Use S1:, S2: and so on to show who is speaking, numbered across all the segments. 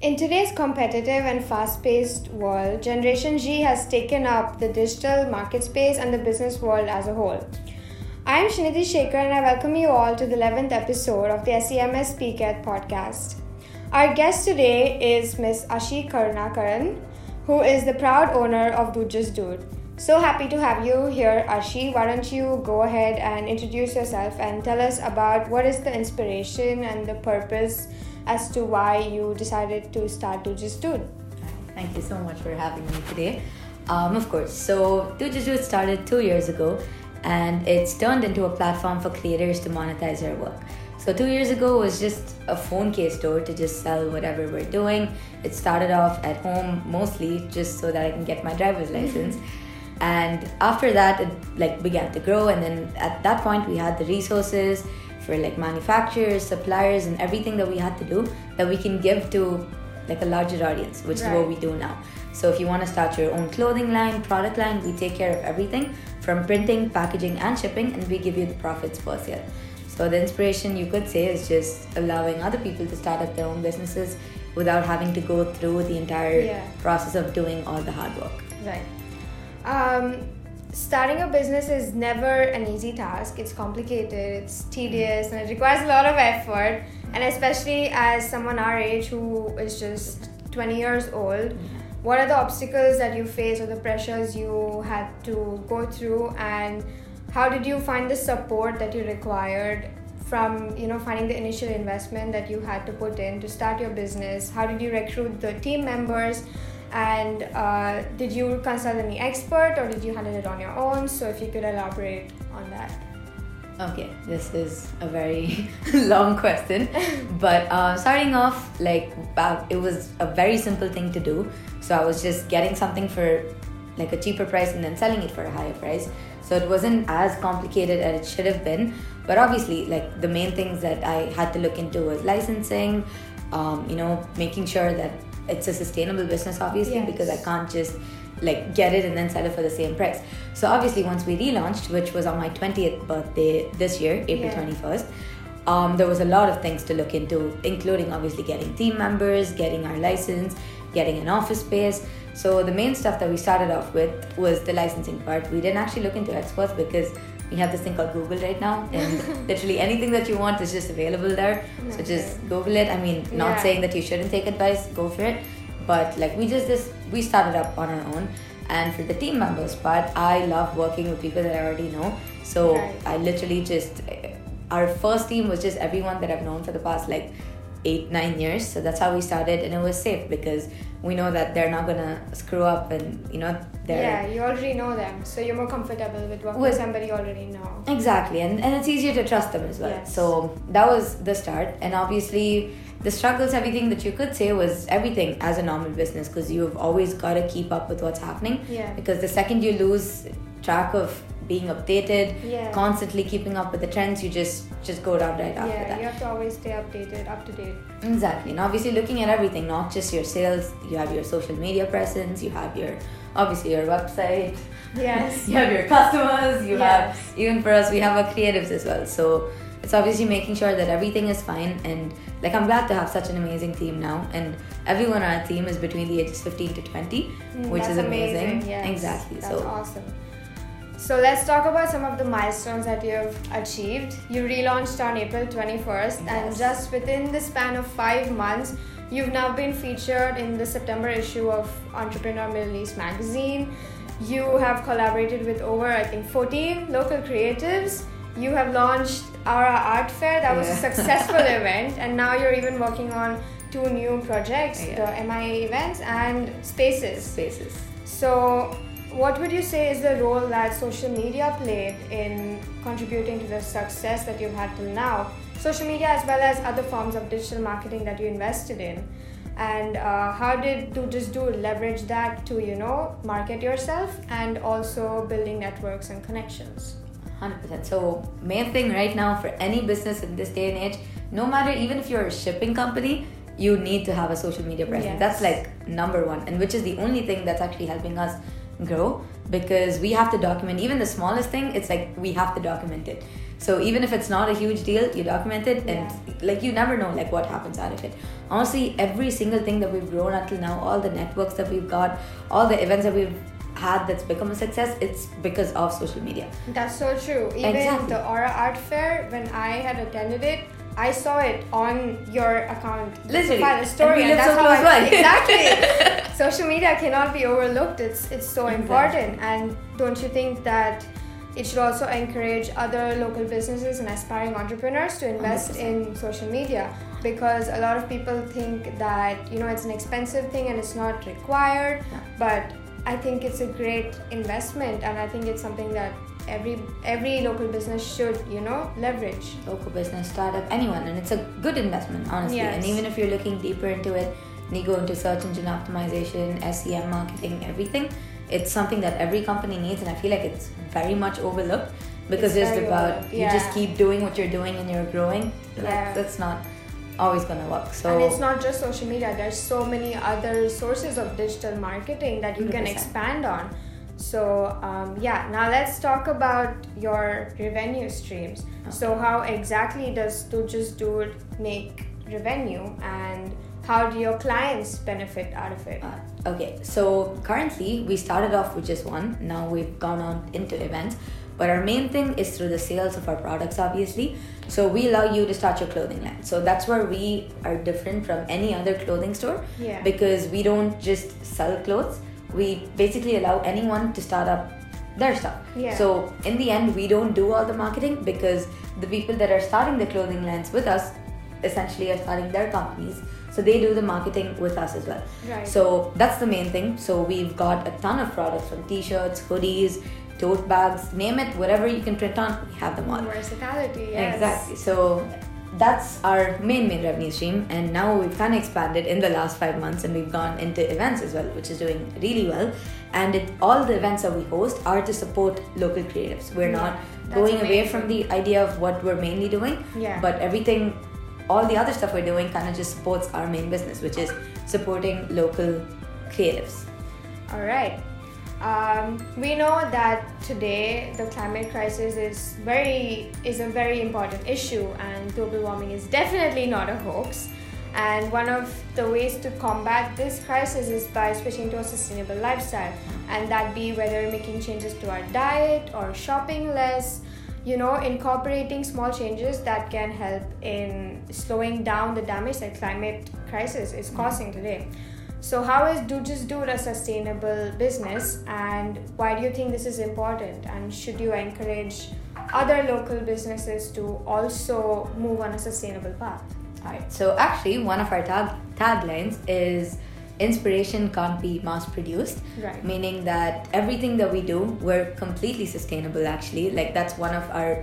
S1: In today's competitive and fast-paced world, Generation G has taken up the digital market space and the business world as a whole. I am Shinidhi Shekhar and I welcome you all to the 11th episode of the SEMS Speak At podcast. Our guest today is Ms. Ashi Karunakaran, who is the proud owner of Doodh Just Doodh. So happy to have you here, Ashi. Why don't you go ahead and introduce yourself and tell us about what is the inspiration and the purpose as to why you decided to start Doodh Just Doodh.
S2: Thank you so much for having me today. Of course, so Doodh Just Doodh started 2 years ago and it's turned into a platform for creators to monetize their work. So 2 years ago was just a phone case store to just sell whatever we're doing. It started off at home mostly just so that I can get my driver's license. And after that, it began to grow, and then at that point we had the resources for manufacturers, suppliers, and everything that we had to do that we can give to a larger audience, which is what we do now. So if you want to start your own clothing line, product line, we take care of everything from printing, packaging, and shipping, and we give you the profits per sale. So the inspiration, you could say, is just allowing other people to start up their own businesses without having to go through the entire process of doing all the hard work.
S1: Right. Starting a business is never an easy task. It's complicated, it's tedious, and it requires a lot of effort. And especially as someone our age who is just 20 years old, what are the obstacles that you face or the pressures you had to go through, and how did you find the support that you required from finding the initial investment that you had to put in to start your business? How did you recruit the team members? And did you consult any expert or did you handle it on your own? So if you could elaborate on that.
S2: Okay, this is a very long question, but starting off, it was a very simple thing to do. So I was just getting something for a cheaper price and then selling it for a higher price. So it wasn't as complicated as it should have been. But obviously, the main things that I had to look into was licensing, making sure that it's a sustainable business, obviously, because I can't just get it and then sell it for the same price. So obviously once we relaunched, which was on my 20th birthday this year, April 21st, there was a lot of things to look into, including obviously getting team members, getting our license, getting an office space. So the main stuff that we started off with was the licensing part. We didn't actually look into experts because we have this thing called Google right now, and literally anything that you want is just available there. So just Google it. I mean, not saying that you shouldn't take advice, go for it. But we started up on our own. And for the team members part, I love working with people that I already know. So I literally our first team was just everyone that I've known for the past 8-9 years. So that's how we started, and it was safe because we know that they're not gonna screw up, and they're
S1: you already know them, so you're more comfortable with working with somebody you already know.
S2: Exactly, and it's easier to trust them as well. So that was the start, and obviously the struggles, everything that you could say was everything as a normal business, because you've always got to keep up with what's happening. Because the second you lose track of being updated, constantly keeping up with the trends, you just go down right after that.
S1: You have to always stay updated, up to date.
S2: Exactly, and obviously looking at everything, not just your sales, you have your social media presence, you have your website, you have your customers, you have, even for us, we have our creatives as well. So it's obviously making sure that everything is fine, and I'm glad to have such an amazing team now, and everyone on our team is between the ages 15 to 20, which is amazing.
S1: Yes.
S2: Exactly.
S1: That's awesome. So let's talk about some of the milestones that you've achieved. You relaunched on April 21st, and just within the span of 5 months, you've now been featured in the September issue of Entrepreneur Middle East magazine. You have collaborated with over, 14 local creatives. You have launched Aura Art Fair. That was a successful event, and now you're even working on 2 new projects, the MIA events and Spaces. So what would you say is the role that social media played in contributing to the success that you've had till now? Social media as well as other forms of digital marketing that you invested in. And how did Doodh Just Doodh leverage that to, market yourself and also building networks and connections?
S2: 100%. So main thing right now for any business in this day and age, no matter, even if you're a shipping company, you need to have a social media presence. That's number one, and which is the only thing that's actually helping us grow, because we have to document even the smallest thing. It's we have to document it. So even if it's not a huge deal, you document it, and like you never know like what happens out of it. Honestly, every single thing that we've grown until now, all the networks that we've got, all the events that we've had that's become a success, it's because of social media.
S1: That's so true. Even the Aura Art Fair, when I had attended it, I saw it on your account.
S2: Literally.
S1: A story,
S2: and that's so close by.
S1: Exactly. Social media cannot be overlooked. It's so important. And don't you think that it should also encourage other local businesses and aspiring entrepreneurs to invest
S2: 100%.
S1: in social media? Because a lot of people think that, it's an expensive thing and it's not required.
S2: Yeah.
S1: But I think it's a great investment, and I think it's something that every local business should, leverage.
S2: Local business, startup, anyone, and it's a good investment, honestly.
S1: Yes.
S2: And even if you're looking deeper into it, and you go into search engine optimization, SEM marketing, everything, it's something that every company needs, and I feel like it's very much overlooked because it's about you just keep doing what you're doing and you're growing. That's not always gonna work. So,
S1: and it's not just social media. There's so many other sources of digital marketing that you 100%. Can expand on. So now let's talk about your revenue streams. Okay. So how exactly does Do Just Do It make revenue, and how do your clients benefit out of it?
S2: Okay, so currently we started off with just one. Now we've gone on into events. But our main thing is through the sales of our products, obviously. So we allow you to start your clothing line. So that's where we are different from any other clothing store.
S1: Yeah.
S2: Because we don't just sell clothes. We basically allow anyone to start up their stuff.
S1: Yeah.
S2: So in the end, we don't do all the marketing because the people that are starting the clothing lines with us essentially are starting their companies. So they do the marketing with us as well.
S1: Right.
S2: So that's the main thing. So we've got a ton of products, from t-shirts, hoodies, tote bags, name it, whatever you can print on, we have them all.
S1: Versatility, yes.
S2: Exactly. So that's our main revenue stream, and now we've kind of expanded in the last 5 months, and we've gone into events as well, which is doing really well. And all the events that we host are to support local creatives. We're not going away from the idea of what we're mainly doing, but everything, all the other stuff we're doing kind of just supports our main business, which is supporting local creatives.
S1: All right. We know that today the climate crisis is a very important issue, and global warming is definitely not a hoax. And one of the ways to combat this crisis is by switching to a sustainable lifestyle, and that be whether making changes to our diet or shopping less, incorporating small changes that can help in slowing down the damage that climate crisis is causing today. So how is Do Just Do It a sustainable business, and why do you think this is important, and should you encourage other local businesses to also move on a sustainable path?
S2: Alright, so actually one of our taglines is inspiration can't be mass produced,
S1: right?
S2: Meaning that everything that we do, we're completely sustainable actually. Like that's one of our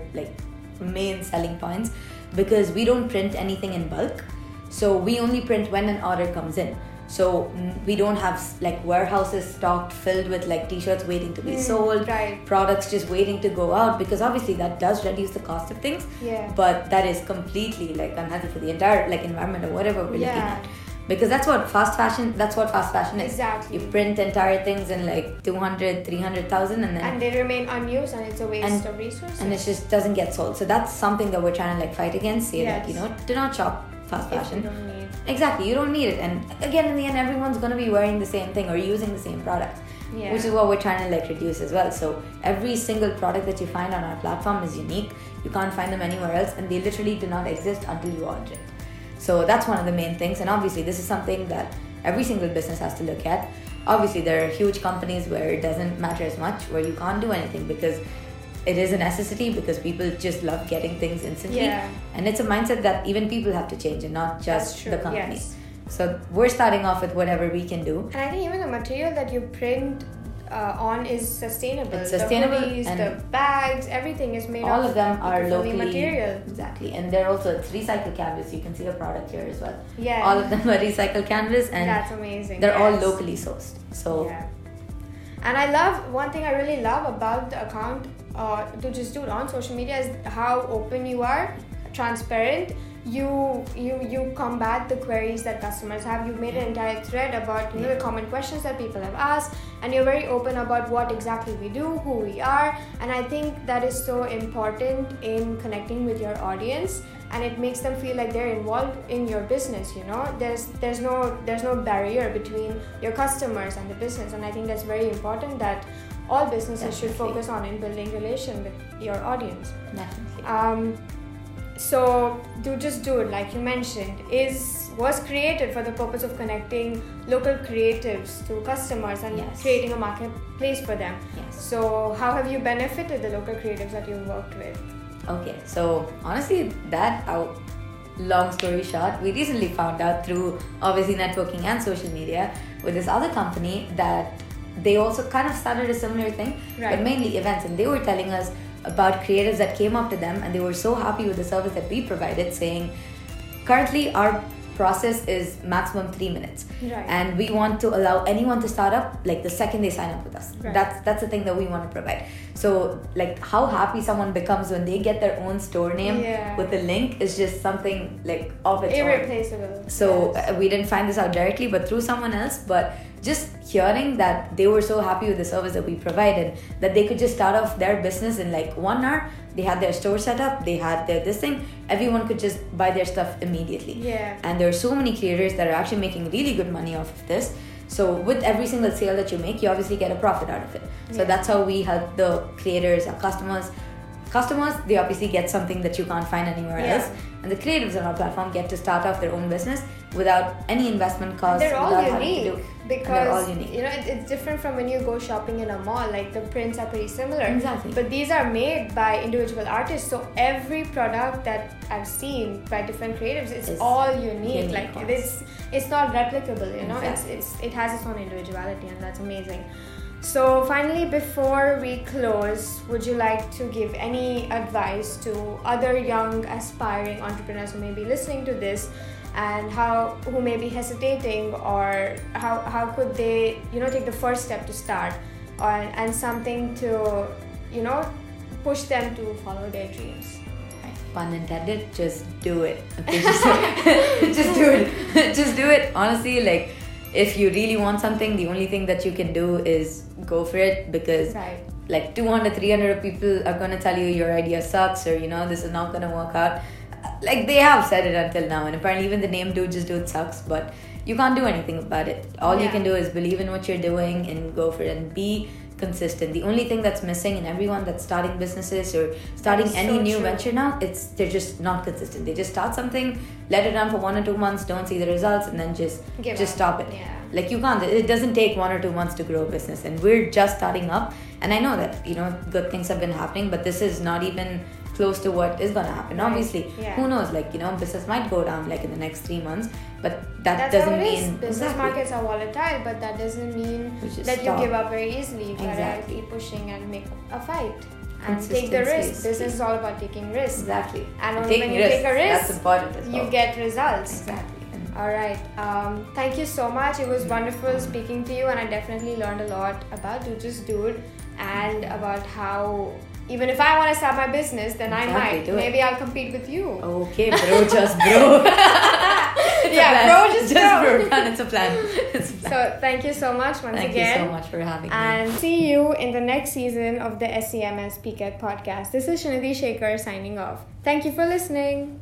S2: main selling points, because we don't print anything in bulk. So we only print when an order comes in. So we don't have warehouses stocked filled with t-shirts waiting to be sold,
S1: right.
S2: Products just waiting to go out, because obviously that does reduce the cost of things.
S1: Yeah.
S2: But that is completely unhealthy for the entire environment or whatever we're looking at. Because that's what fast fashion is.
S1: Exactly.
S2: You print entire things in 200, 300,000
S1: and they remain unused, and it's a waste of resources.
S2: And it just doesn't get sold. So that's something that we're trying to fight against. Say that, do not shop fast fashion.
S1: If you don't need.
S2: Exactly, you don't need it. And again, in the end, everyone's going to be wearing the same thing or using the same product, which is what we're trying to reduce as well. So every single product that you find on our platform is unique. You can't find them anywhere else, and they literally do not exist until you order it. So that's one of the main things. And obviously this is something that every single business has to look at. Obviously there are huge companies where it doesn't matter as much, where you can't do anything because it is a necessity, because people just love getting things instantly. And it's a mindset that even people have to change, and not just the company. So we're starting off with whatever we can do.
S1: And I think even the material that you print on is sustainable.
S2: It's sustainable.
S1: The hoodies, the bags, everything is made
S2: all of them are locally
S1: material.
S2: Exactly. And they're also, it's recycled canvas. You can see a product here as well.
S1: Yeah.
S2: All of them are recycled canvas, and
S1: that's amazing.
S2: They're all locally sourced. So
S1: And I love, one thing I really love about the account Do Just Do It on social media is how open you are, transparent, you combat the queries that customers have. You made an entire thread about the common questions that people have asked, and you're very open about what exactly we do, who we are, and I think that is so important in connecting with your audience, and it makes them feel like they're involved in your business. There's no barrier between your customers and the business, and I think that's very important that all businesses should focus on in building relation with your audience.
S2: Definitely.
S1: So Do Just Do It, like you mentioned, was created for the purpose of connecting local creatives to customers and creating a marketplace for them.
S2: Yes.
S1: So how have you benefited the local creatives that you've worked with?
S2: Okay, so honestly, long story short, we recently found out through obviously networking and social media with this other company that they also kind of started a similar thing, but mainly events, and they were telling us about creatives that came up to them and they were so happy with the service that we provided, saying currently our process is maximum 3 minutes, and we want to allow anyone to start up like the second they sign up with us. That's the thing that we want to provide. So like how happy someone becomes when they get their own store name with a link is just something like of its
S1: irreplaceable.
S2: So we didn't find this out directly but through someone else, but just hearing that they were so happy with the service that we provided that they could just start off their business in like 1 hour. They had their store set up, they had this thing, everyone could just buy their stuff immediately. And there are so many creators that are actually making really good money off of this. So with every single sale that you make, you obviously get a profit out of it. So that's how we help the creators, our customers, they obviously get something that you can't find anywhere else. And the creatives on our platform get to start off their own business without any investment costs.
S1: They're all unique because
S2: unique.
S1: It's different from when you go shopping in a mall. Like the prints are pretty similar.
S2: Exactly.
S1: But these are made by individual artists. So every product that I've seen by different creatives, it's all unique. Like it's not replicable. It has its own individuality, and that's amazing. So finally, before we close, would you like to give any advice to other young aspiring entrepreneurs who may be listening to this and who may be hesitating, or how could they take the first step to start, and something to push them to follow their dreams?
S2: Pun intended. Just do it. Okay, just do it. Just do it. Honestly, like if you really want something, the only thing that you can do is go for it, because like 200-300 people are going to tell you your idea sucks, or this is not going to work out. Like they have said it until now, and apparently even the name Do Just Do It sucks, but you can't do anything about it. All you can do is believe in what you're doing and go for it and be consistent. The only thing that's missing in everyone that's starting businesses or starting any new venture now, they're just not consistent. They just start something, let it run for 1 or 2 months, don't see the results, and then just stop it. Like you can't. It doesn't take 1 or 2 months to grow a business, and we're just starting up. And I know that good things have been happening, but this is not even close to what is going to happen. Obviously, who knows? Like business might go down like in the next 3 months, but that's doesn't mean
S1: business markets are volatile. But that doesn't mean that you give up very easily. You gotta keep pushing and make a fight and take the risk. Business is all about taking risks.
S2: Exactly.
S1: And only when you take a risk,
S2: that's important as well.
S1: You get results.
S2: Exactly.
S1: All right. Thank you so much. It was wonderful speaking to you, and I definitely learned a lot about Do Just Do It and about how even if I want to start my business, then I might. Maybe I'll compete with you.
S2: Okay, bro, just bro.
S1: Bro, just
S2: bro. It's a plan.
S1: So thank you so much once again.
S2: Thank you so much for having me.
S1: And see you in the next season of the SEMS PCAT podcast. This is Shinidhi Shekhar signing off. Thank you for listening.